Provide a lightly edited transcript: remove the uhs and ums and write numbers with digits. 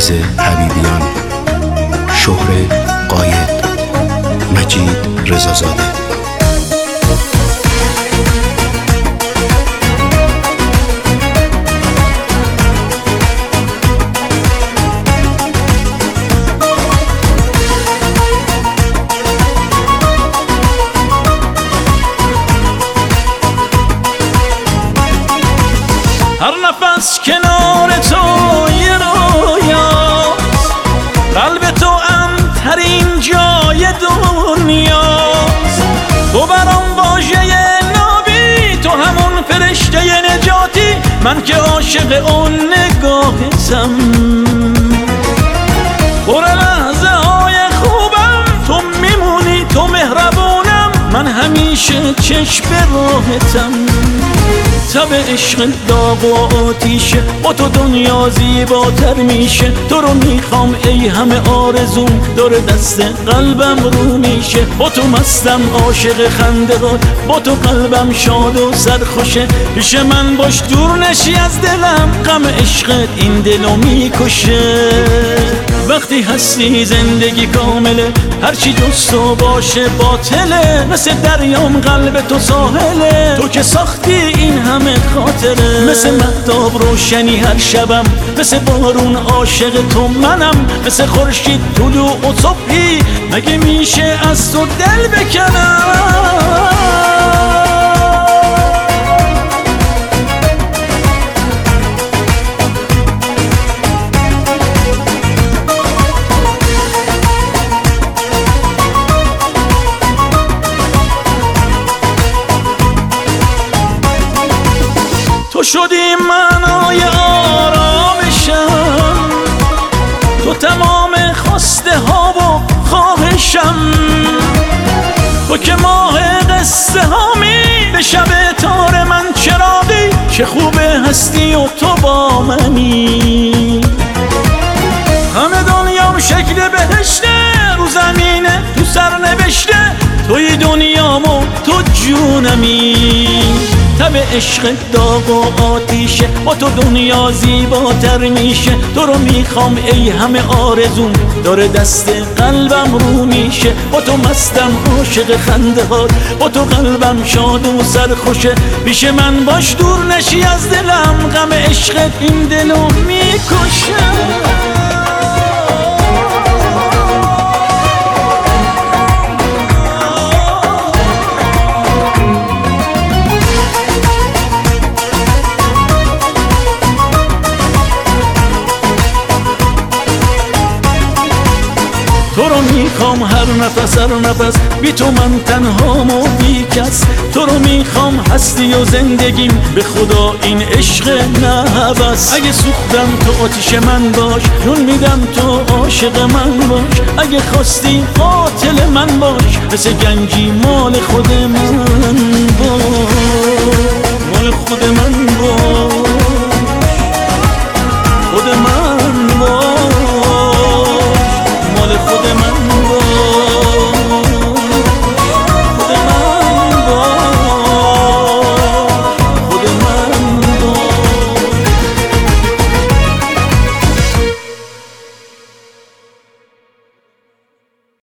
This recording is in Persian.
عزیز حبیبیان، شهره قاید، مجید رضازاده. هر نفس کنار تو یه رویاست، قلب تو امن‌ترین جای دنیاست. تو برام واژه نابی، تو همون فرشته نجاتی، من که عاشق اون نگاهتم. پر لحظه های خوبم تو میمونی، تو مهربونم، من همیشه چشم راهتم. تب عشق داغ و آتیشه، با تو دنیا زیباتر میشه. تو رو میخوام ای همه آرزوم، دور دست قلبم رو میشه. با تو مستم عاشق خنده‌ات، با تو قلبم شاد و سرخوشه. پیش من باش دور نشی از دلم، غم عشقت این دلو میکشه. وقتی هستی زندگی کامله، هرچی جز تو باشه باطله. مثل دریام قلب تو ساحله، تو که ساختی این همه خاطره. مثل مهتاب روشنی هر شبم، مثل بارون عاشق تو منم. مثل خورشید طلوع و صبحی، مگه میشه از تو دل بکنم؟ تو شدی معنای آرامشم، تو تمام خواسته ها و خواهشم. تو که ماه قصه هامی، به شب تار من چراغی. چه خوبه هستی و تو با منی، همه دنیام شکل بهشته، رو زمینه تو سر نوشته. توی دنیامو تو جونمی، تب عشق داغ و آتیشه، با تو دنیا زیباتر میشه. تو رو میخوام ای همه آرزوم، دور دست قلبم رو میشه. با تو مستم عاشق خنده‌ات، با تو قلبم شاد و سرخوشه. پیش من باش دور نشی از دلم، غم عشقت این دلو میکشه. تو رو میخوام هر نفس بی تو من تنهام و بی کس. تو رو میخوام هستی و زندگیم، به خدا این عشق نه هوس. اگه سوختم تو آتیش من باش، جون میدم تو عاشق من باش. اگه خواستی قاتل من باش، مثل گنجی مال خود من.